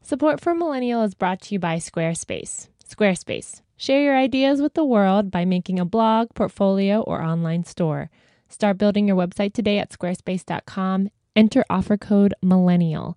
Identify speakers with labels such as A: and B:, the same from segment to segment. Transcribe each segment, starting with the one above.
A: Support for Millennial is brought to you by Squarespace. Squarespace. Share your ideas with the world by making a blog, portfolio, or online store. Start building your website today at squarespace.com. Enter offer code MILLENNIAL,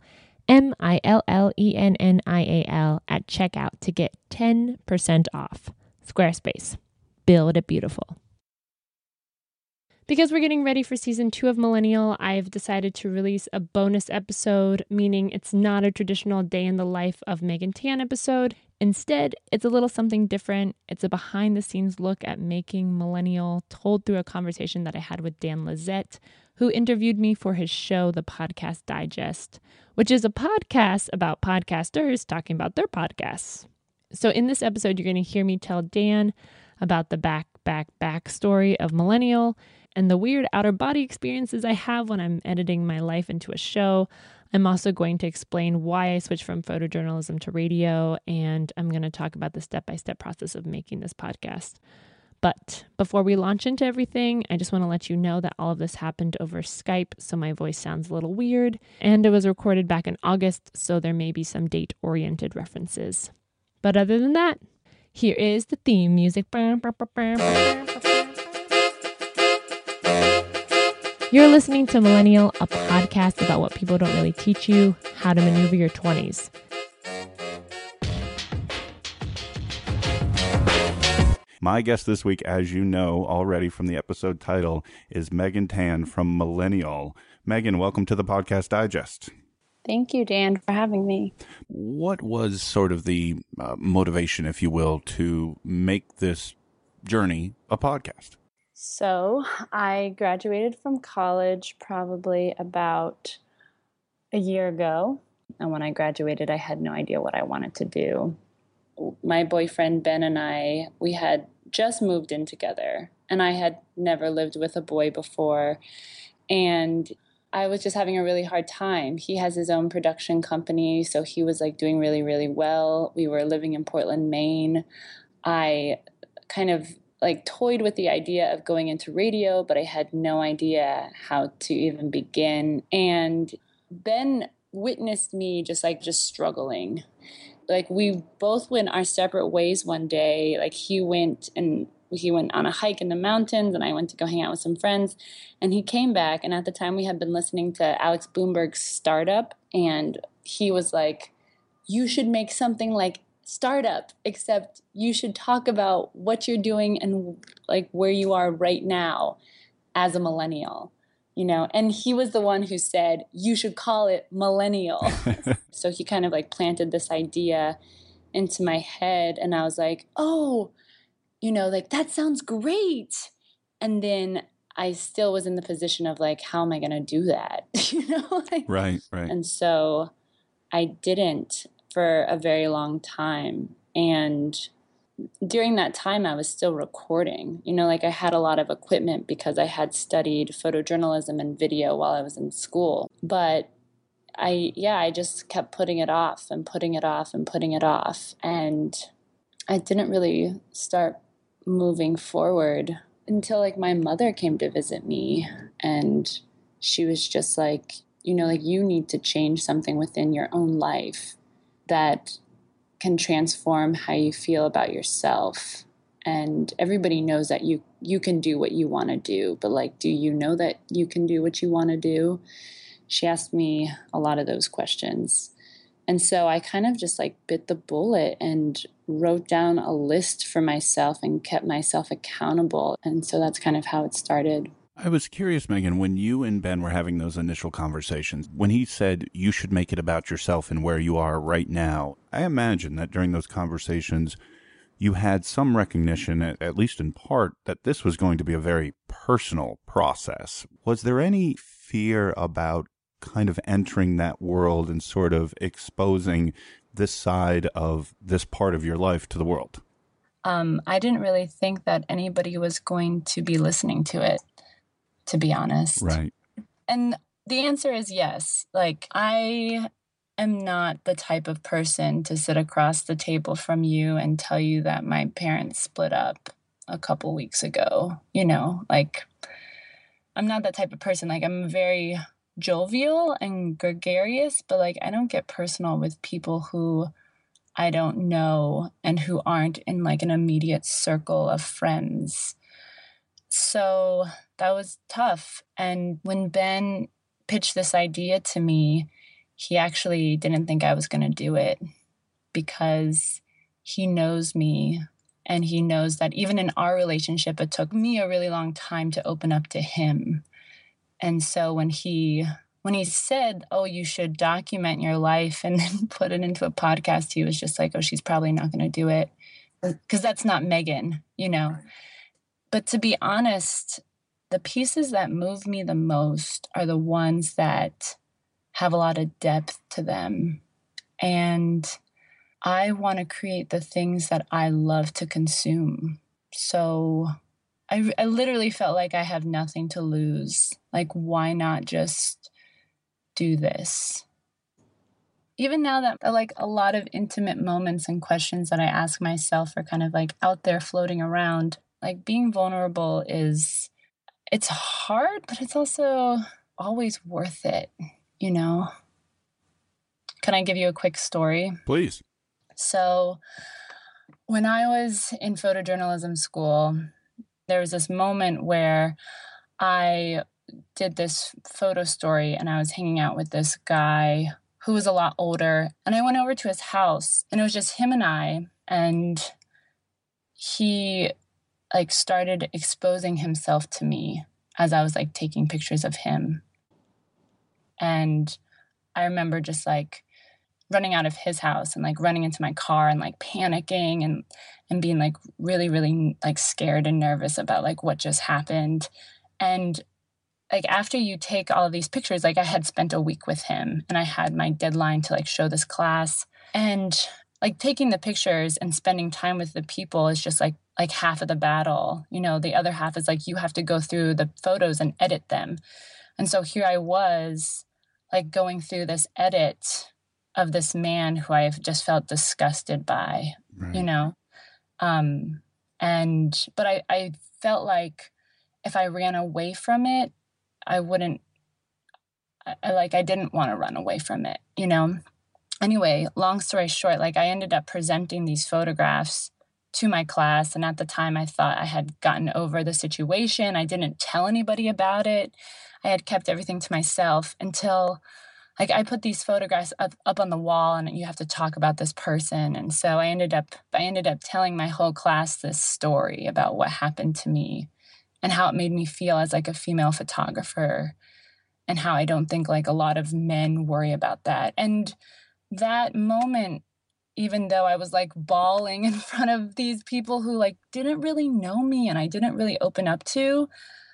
A: MILLENNIAL at checkout to get 10% off. Squarespace. Build it beautiful. Because we're getting ready for season 2 of Millennial, I've decided to release a bonus episode, meaning it's not a traditional day in the life of Megan Tan episode. Instead, it's a little something different. It's a behind-the-scenes look at making Millennial, told through a conversation that I had with Dan Lazette, who interviewed me for his show, The Podcast Digest, which is a podcast about podcasters talking about their podcasts. So in this episode, you're going to hear me tell Dan about the back story of Millennial and the weird outer body experiences I have when I'm editing my life into a show. I'm also going to explain why I switched from photojournalism to radio, and I'm going to talk about the step-by-step process of making this podcast. But before we launch into everything, I just want to let you know that all of this happened over Skype, so my voice sounds a little weird, and it was recorded back in August, so there may be some date-oriented references. But other than that, here is the theme music. You're listening to Millennial, a podcast about what people don't really teach you, how to maneuver your 20s.
B: My guest this week, as you know already from the episode title, is Megan Tan from Millennial. Megan, welcome to the Podcast Digest.
C: Thank you, Dan, for having me.
B: What was sort of the motivation, if you will, to make this journey a podcast?
C: So I graduated from college probably about a year ago. And when I graduated, I had no idea what I wanted to do. My boyfriend, Ben, and we had just moved in together. And I had never lived with a boy before. And I was just having a really hard time. He has his own production company, so he was like doing really, really well. We were living in Portland, Maine. I kind of like toyed with the idea of going into radio, but I had no idea how to even begin. And Ben witnessed me just struggling. Like we both went our separate ways one day. Like he went on a hike in the mountains and I went to go hang out with some friends, and he came back. And at the time we had been listening to Alex Bloomberg's Startup, and he was like, you should make something like Startup, except you should talk about what you're doing and like where you are right now as a millennial, you know? And he was the one who said, you should call it Millennial. So he kind of like planted this idea into my head, and I was like, oh, you know, like that sounds great. And then I still was in the position of like, how am I going to do that? You know?
B: Right.
C: And so I didn't for a very long time. And during that time, I was still recording. You know, like I had a lot of equipment because I had studied photojournalism and video while I was in school. But I just kept putting it off and putting it off and putting it off. And I didn't really start moving forward until like my mother came to visit me, and she was just like, you know, like you need to change something within your own life that can transform how you feel about yourself. And everybody knows that you can do what you want to do, but like, do you know that you can do what you want to do? She asked me a lot of those questions. And so I kind of just like bit the bullet and wrote down a list for myself and kept myself accountable. And so that's kind of how it started.
B: I was curious, Megan, when you and Ben were having those initial conversations, when he said you should make it about yourself and where you are right now, I imagine that during those conversations, you had some recognition, at least in part, that this was going to be a very personal process. Was there any fear about kind of entering that world and sort of exposing this side of this part of your life to the world?
C: I didn't really think that anybody was going to be listening to it, to be honest.
B: Right.
C: And the answer is yes. Like, I am not the type of person to sit across the table from you and tell you that my parents split up a couple weeks ago. You know, like, I'm not that type of person. Like, I'm a very jovial and gregarious, but like I don't get personal with people who I don't know and who aren't in like an immediate circle of friends. So that was tough. And when Ben pitched this idea to me, he actually didn't think I was going to do it because he knows me and he knows that even in our relationship, it took me a really long time to open up to him. And so when he said, oh, you should document your life and then put it into a podcast, he was just like, oh, she's probably not going to do it because that's not Megan, you know. But to be honest, the pieces that move me the most are the ones that have a lot of depth to them. And I want to create the things that I love to consume. So I literally felt like I have nothing to lose. Like, why not just do this? Even now that like a lot of intimate moments and questions that I ask myself are kind of like out there floating around, like being vulnerable it's hard, but it's also always worth it, you know? Can I give you a quick story?
B: Please.
C: So when I was in photojournalism school, there was this moment where I did this photo story and I was hanging out with this guy who was a lot older. And I went over to his house and it was just him and I. And he like started exposing himself to me as I was like taking pictures of him. And I remember just like running out of his house and like running into my car and like panicking and being like really, really like scared and nervous about like what just happened. And like after you take all of these pictures, like I had spent a week with him and I had my deadline to like show this class, and like taking the pictures and spending time with the people is just like half of the battle. You know, the other half is like you have to go through the photos and edit them. And so here I was like going through this edit of this man who I have just felt disgusted by, right. You know? But I felt like if I ran away from it, I didn't want to run away from it, you know? Anyway, long story short, like I ended up presenting these photographs to my class. And at the time I thought I had gotten over the situation. I didn't tell anybody about it. I had kept everything to myself until like I put these photographs up on the wall and you have to talk about this person. And so I ended up telling my whole class this story about what happened to me and how it made me feel as like a female photographer and how I don't think like a lot of men worry about that. And that moment, even though I was like bawling in front of these people who like didn't really know me and I didn't really open up to,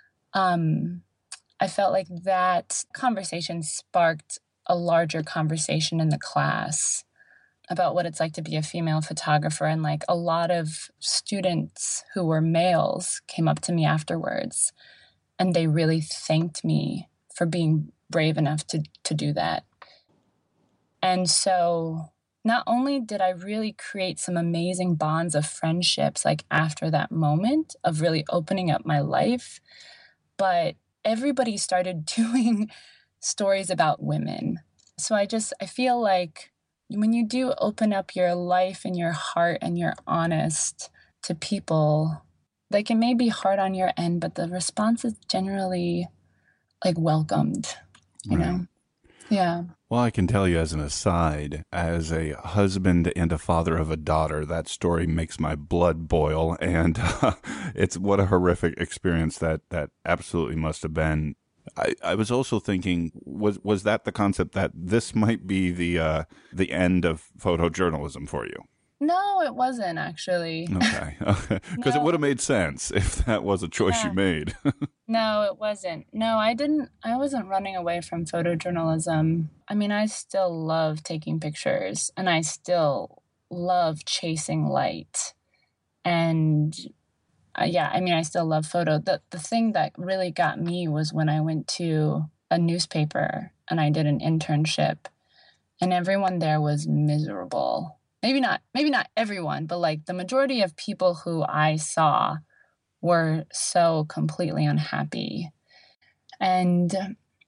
C: I felt like that conversation sparked a larger conversation in the class about what it's like to be a female photographer. And like a lot of students who were males came up to me afterwards and they really thanked me for being brave enough to do that. And so not only did I really create some amazing bonds of friendships like after that moment of really opening up my life, but everybody started doing stories about women. So I feel like when you do open up your life and your heart and you're honest to people, like it may be hard on your end, but the response is generally like welcomed, you know? Yeah.
B: Well, I can tell you as an aside, as a husband and a father of a daughter, that story makes my blood boil. And it's what a horrific experience that absolutely must have been. I was also thinking, was that the concept that this might be the end of photojournalism for you?
C: No, it wasn't actually.
B: Okay. Because it would have made sense if that was a choice you made.
C: No, it wasn't. No, I wasn't running away from photojournalism. I mean, I still love taking pictures and I still love chasing light. And I still love photo. The thing that really got me was when I went to a newspaper and I did an internship and everyone there was miserable. Maybe not everyone, but like the majority of people who I saw were so completely unhappy. And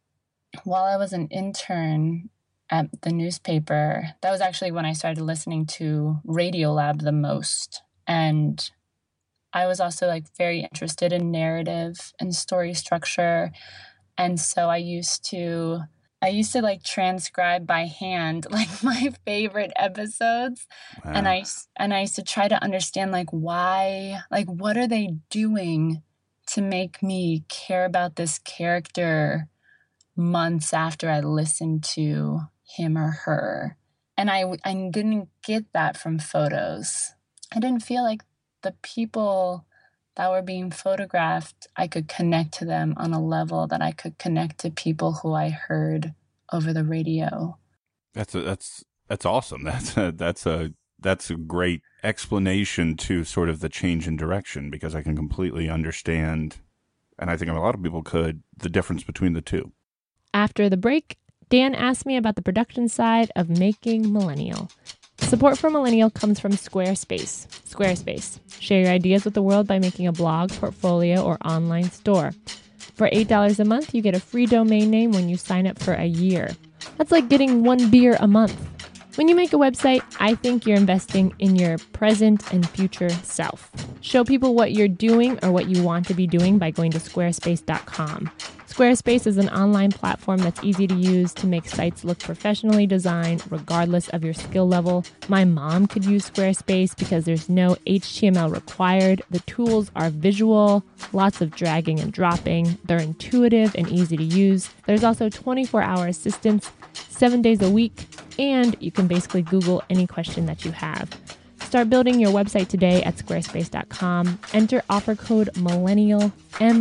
C: while I was an intern at the newspaper, that was actually when I started listening to Radiolab the most. And I was also like very interested in narrative and story structure. And so I used to like transcribe by hand like my favorite episodes. And
B: Wow.
C: I used to try to understand like why, like what are they doing to make me care about this character months after I listened to him or her. And I didn't get that from photos. I didn't feel like the people that were being photographed, I could connect to them on a level that I could connect to people who I heard over the radio.
B: That's awesome. That's a great explanation to sort of the change in direction, because I can completely understand, and I think a lot of people could, the difference between the two.
A: After the break, Dan asked me about the production side of making Millennial. Support for Millennial comes from Squarespace. Squarespace. Share your ideas with the world by making a blog, portfolio, or online store. For $8 a month, you get a free domain name when you sign up for a year. That's like getting one beer a month. When you make a website, I think you're investing in your present and future self. Show people what you're doing or what you want to be doing by going to squarespace.com. Squarespace is an online platform that's easy to use to make sites look professionally designed regardless of your skill level. My mom could use Squarespace because there's no HTML required. The tools are visual, lots of dragging and dropping. They're intuitive and easy to use. There's also 24-hour assistance, 7 days a week, and you can basically Google any question that you have. Start building your website today at squarespace.com. Enter offer code MILLENNIAL,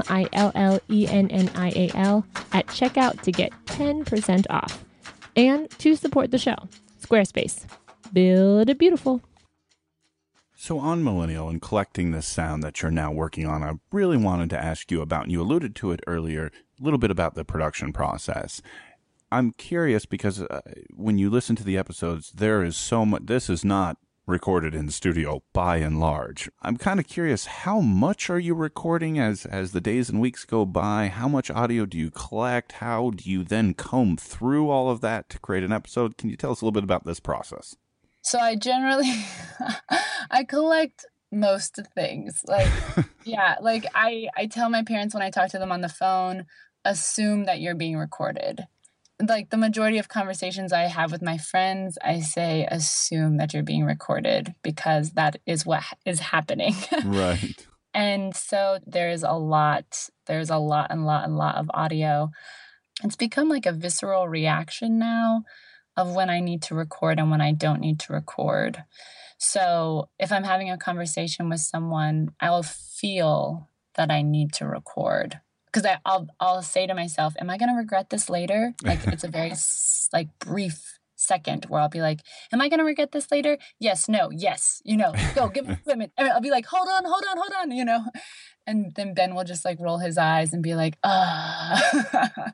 A: MILLENNIAL, at checkout to get 10% off. And to support the show, Squarespace. Build it beautiful.
B: So on Millennial and collecting this sound that you're now working on, I really wanted to ask you about, and you alluded to it earlier, a little bit about the production process. I'm curious because when you listen to the episodes, there is so much. This is not recorded in the studio by and large. I'm kind of curious, how much are you recording as the days and weeks go by? How much audio do you collect? How do you then comb through all of that to create an episode? Can you tell us a little bit about this process?
C: So I generally I collect most things. Like yeah, like I tell my parents when I talk to them on the phone, assume that you're being recorded. Like the majority of conversations I have with my friends, I say assume that you're being recorded because that is what is happening.
B: Right.
C: And so there's a lot of audio. It's become like a visceral reaction now of when I need to record and when I don't need to record. So if I'm having a conversation with someone, I'll feel that I need to record because I'll say to myself, "Am I going to regret this later?" Like it's a very like brief second where I'll be like, "Am I going to regret this later?" Yes, no, yes, go give me a minute. And I'll be like, "Hold on," and then Ben will just like roll his eyes and be like, "Ah."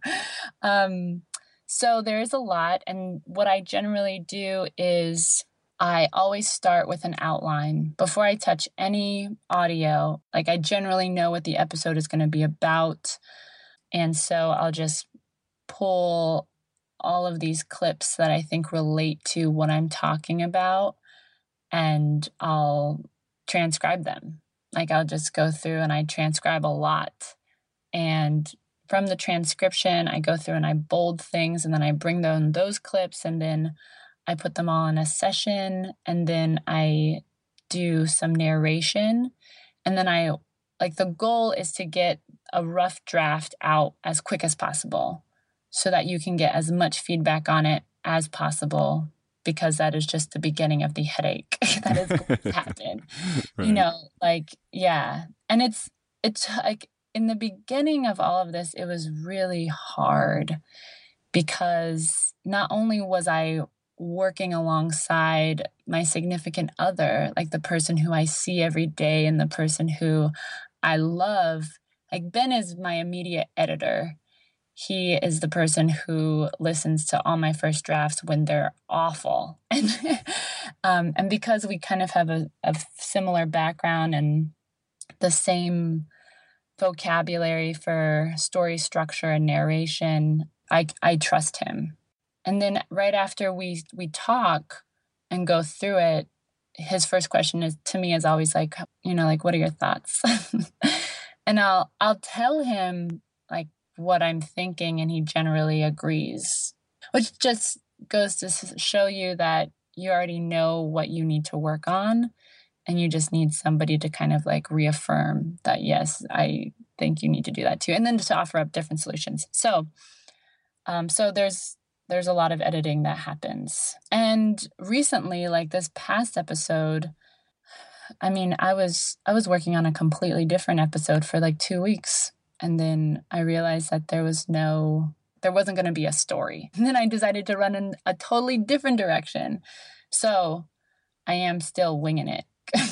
C: So there is a lot. And what I generally do is I always start with an outline before I touch any audio. Like I generally know what the episode is going to be about. And so I'll just pull all of these clips that I think relate to what I'm talking about and I'll transcribe them. Like I'll just go through and I transcribe a lot. And from the transcription, I go through and I bold things and then I bring down those clips and then I put them all in a session and then I do some narration. And then the goal is to get a rough draft out as quick as possible so that you can get as much feedback on it as possible because that is just the beginning of the headache that is going to happen.
B: Right.
C: Yeah. And it's like, in the beginning of all of this, it was really hard because not only was I working alongside my significant other, like the person who I see every day and the person who I love, like Ben is my immediate editor. He is the person who listens to all my first drafts when they're awful. And because we kind of have a similar background and the same vocabulary for story structure and narration, I trust him. And then right after we talk and go through it, his first question is to me is always like, like, what are your thoughts? And I'll tell him like what I'm thinking, and he generally agrees, which just goes to show you that you already know what you need to work on, and you just need somebody to kind of like reaffirm that, yes, I think you need to do that too, and then to offer up different solutions. So there's a lot of editing that happens. And recently, like this past episode, I mean, I was working on a completely different episode for like 2 weeks. And then I realized that there wasn't going to be a story. And then I decided to run in a totally different direction. So I am still winging it.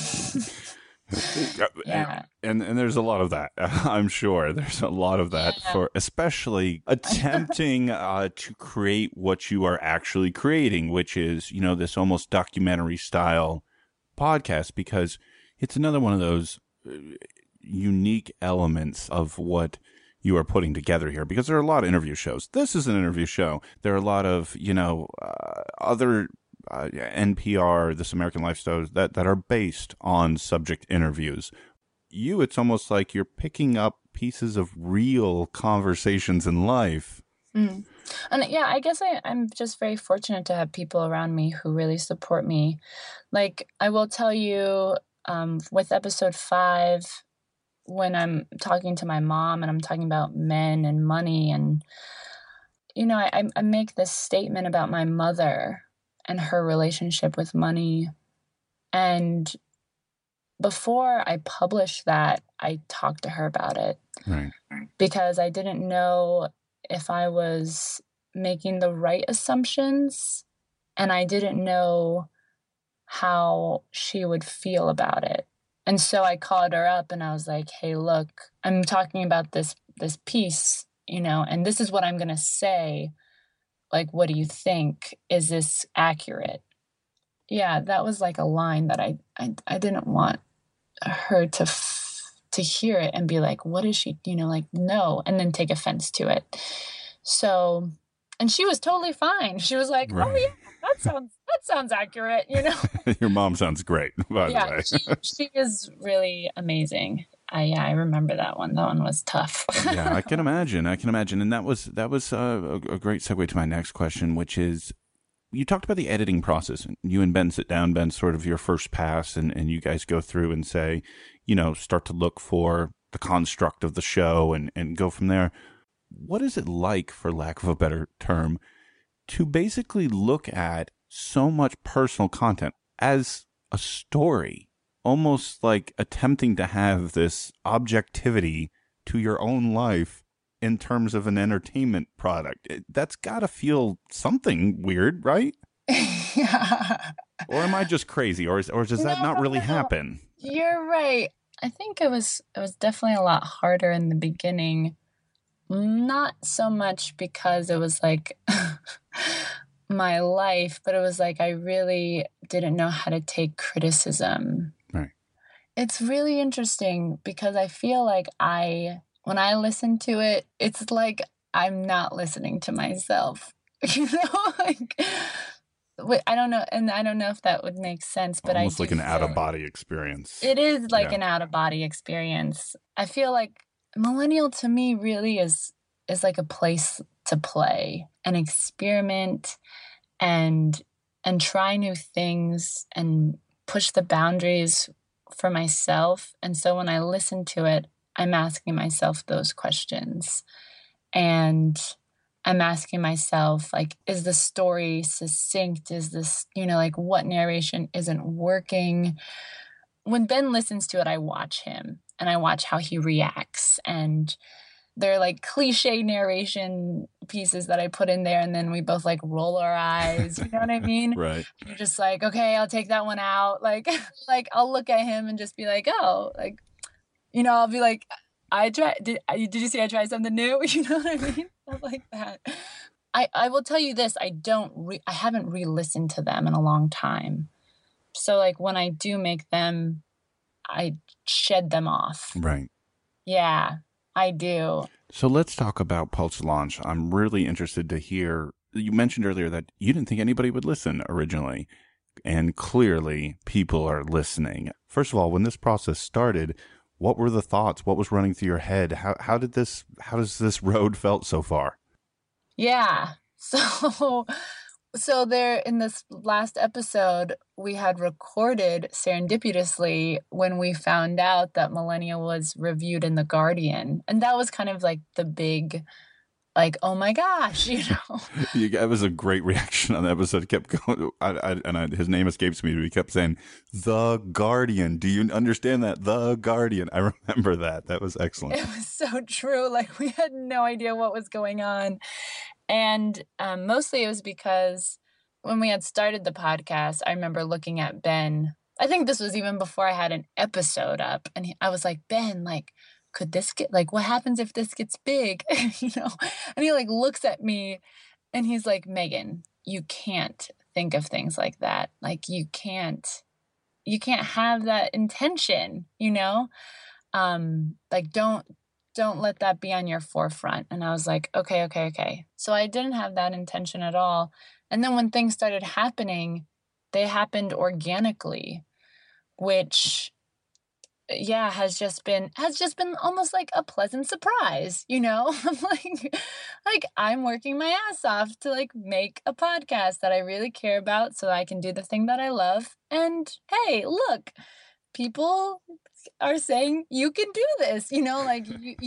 C: Yeah.
B: And there's a lot of that. I'm sure there's a lot of that for especially attempting to create what you are actually creating, which is, this almost documentary style podcast, because it's another one of those unique elements of what you are putting together here, because there are a lot of interview shows. This is an interview show. There are a lot of, other NPR, This American Life shows that are based on subject interviews. It's almost like you're picking up pieces of real conversations in life.
C: Mm. And yeah, I guess I'm just very fortunate to have people around me who really support me. Like, I will tell you, with episode 5, when I'm talking to my mom and I'm talking about men and money, and, I make this statement about my mother and her relationship with money. And before I published that, I talked to her about it.
B: Right.
C: Because I didn't know if I was making the right assumptions, and I didn't know how she would feel about it. And so I called her up and I was like, hey, look, I'm talking about this piece, and this is what I'm going to say. Like, what do you think? Is this accurate? Yeah, that was like a line that I didn't want her to hear it and be like, what is she, like, no, and then take offense to it. So, and she was totally fine. She was like, right. Oh yeah, that sounds accurate,
B: Your mom sounds great, by the way.
C: she is really amazing. I remember that one. That one was tough.
B: Yeah, I can imagine. And that was a great segue to my next question, which is, you talked about the editing process. You and Ben sit down. Ben's sort of your first pass, and you guys go through and say, start to look for the construct of the show and go from there. What is it like, for lack of a better term, to basically look at so much personal content as a story, almost like attempting to have this objectivity to your own life in terms of an entertainment product? That's got to feel something weird, right?
C: Yeah.
B: Or am I just crazy? Or does that not really happen?
C: You're right. I think it was definitely a lot harder in the beginning. Not so much because it was like my life, but it was like I really didn't know how to take criticism.
B: Right.
C: It's really interesting because I feel like when I listen to it, it's like I'm not listening to myself. Like, I don't know, and I don't know if that would make sense, but
B: almost like an out-of-body experience.
C: It is like an out-of-body experience. I feel like Millennial to me really is like a place to play and experiment and try new things and push the boundaries for myself. And so when I listen to it, I'm asking myself those questions. And I'm asking myself, like, is the story succinct? Is this, like, what narration isn't working? When Ben listens to it, I watch him and I watch how he reacts. And they're like cliche narration pieces that I put in there. And then we both like roll our eyes. You know what I mean?
B: Right.
C: You're just like, okay, I'll take that one out. Like I'll look at him and just be like, oh, like, I'll be like, did you see I tried something new? You know what I mean? Stuff like that. I will tell you this, I haven't re-listened to them in a long time. So like when I do make them, I shed them off.
B: Right.
C: Yeah. I do.
B: So let's talk about Pulse Launch. I'm really interested to hear. You mentioned earlier that you didn't think anybody would listen originally, and clearly people are listening. First of all, when this process started, what were the thoughts? What was running through your head? How does this road felt so far?
C: Yeah. So there in this last episode, we had recorded serendipitously when we found out that Millennial was reviewed in The Guardian. And that was kind of like the big, like, oh my gosh,
B: That was a great reaction on the episode. It kept going. His name escapes me, but he kept saying, The Guardian. Do you understand that? The Guardian. I remember that. That was excellent.
C: It was so true. Like, we had no idea what was going on. And mostly it was because when we had started the podcast, I remember looking at Ben. I think this was even before I had an episode up. And I was like, Ben, like, could this get, like, what happens if this gets big? And he like looks at me and he's like, Megan, you can't think of things like that. Like, you can't have that intention, like, don't let that be on your forefront. And I was like, okay. So I didn't have that intention at all. And then when things started happening, they happened organically, which, yeah, has just been almost like a pleasant surprise, I'm like I'm working my ass off to like make a podcast that I really care about so I can do the thing that I love. And hey, look, people are saying you can do this, like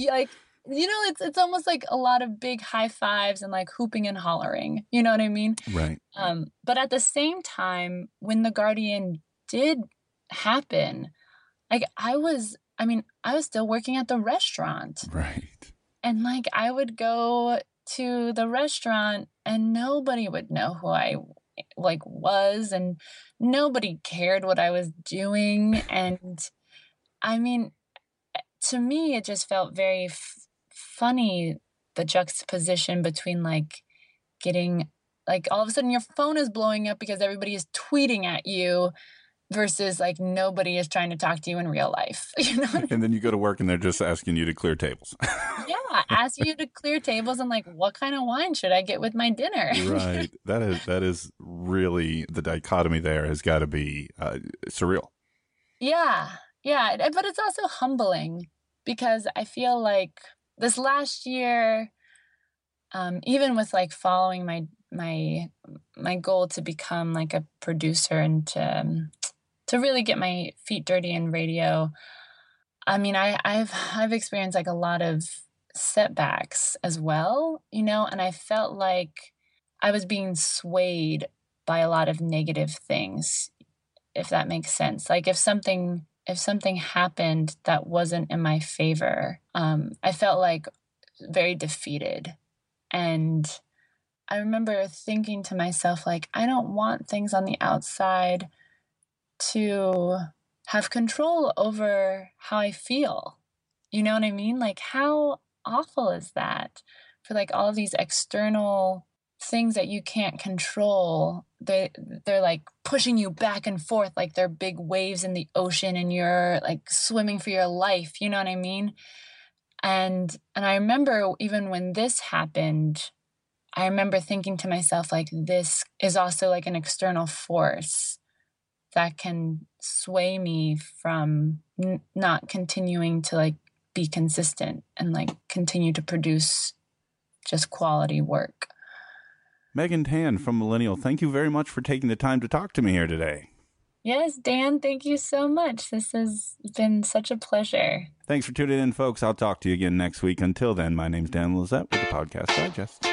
C: it's almost like a lot of big high fives and like hooping and hollering, you know what I mean?
B: Right.
C: But at the same time, when The Guardian did happen, like I was still working at the restaurant.
B: Right.
C: And like I would go to the restaurant and nobody would know who I like was, and nobody cared what I was doing. And I mean, to me, it just felt very funny, the juxtaposition between like getting like all of a sudden your phone is blowing up because everybody is tweeting at you versus like nobody is trying to talk to you in real life.
B: And then you go to work and they're just asking you to clear tables.
C: Yeah, asking you to clear tables and like, what kind of wine should I get with my dinner?
B: Right. That is really, the dichotomy there has got to be surreal.
C: Yeah, but it's also humbling because I feel like this last year, even with like following my goal to become like a producer and to really get my feet dirty in radio, I mean, I've experienced like a lot of setbacks as well, and I felt like I was being swayed by a lot of negative things, if that makes sense. Like if something happened that wasn't in my favor, I felt like very defeated. And I remember thinking to myself, like, I don't want things on the outside to have control over how I feel. You know what I mean? Like, how awful is that for like all of these external things that you can't control? They're like pushing you back and forth like they're big waves in the ocean and you're like swimming for your life. You know what I mean? And I remember even when this happened, I remember thinking to myself, like, this is also like an external force that can sway me from not continuing to like be consistent and like continue to produce just quality work.
B: Megan Tan from Millennial, thank you very much for taking the time to talk to me here today.
C: Yes, Dan, thank you so much. This has been such a pleasure.
B: Thanks for tuning in, folks. I'll talk to you again next week. Until then, my name's Dan Lizette with the Podcast Digest.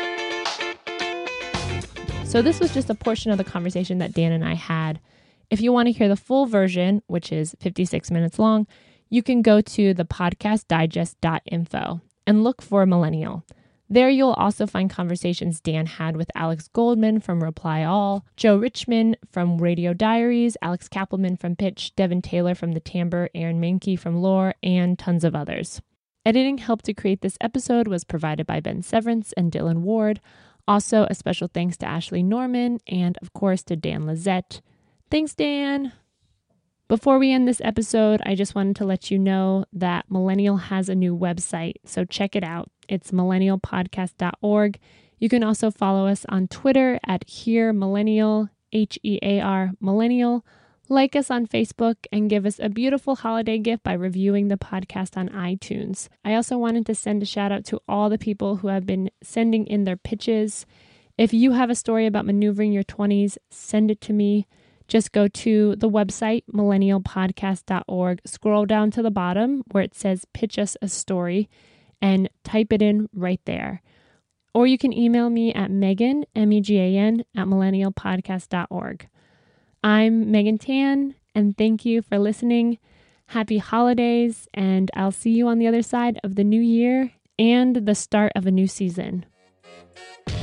A: So this was just a portion of the conversation that Dan and I had. If you want to hear the full version, which is 56 minutes long, you can go to thepodcastdigest.info and look for Millennial. There you'll also find conversations Dan had with Alex Goldman from Reply All, Joe Richman from Radio Diaries, Alex Kappelman from Pitch, Devin Taylor from The Timbre, Aaron Mahnke from Lore, and tons of others. Editing help to create this episode was provided by Ben Severance and Dylan Ward. Also, a special thanks to Ashley Norman and, of course, to Dan Lizette. Thanks, Dan. Before we end this episode, I just wanted to let you know that Millennial has a new website, so check it out. It's millennialpodcast.org. You can also follow us on Twitter at HearMillennial, HEAR Millennial. Like us on Facebook and give us a beautiful holiday gift by reviewing the podcast on iTunes. I also wanted to send a shout out to all the people who have been sending in their pitches. If you have a story about maneuvering your 20s, send it to me. Just go to the website, millennialpodcast.org, scroll down to the bottom where it says pitch us a story, and type it in right there. Or you can email me at Megan, MEGAN, at millennialpodcast.org. I'm Megan Tan, and thank you for listening. Happy holidays, and I'll see you on the other side of the new year and the start of a new season.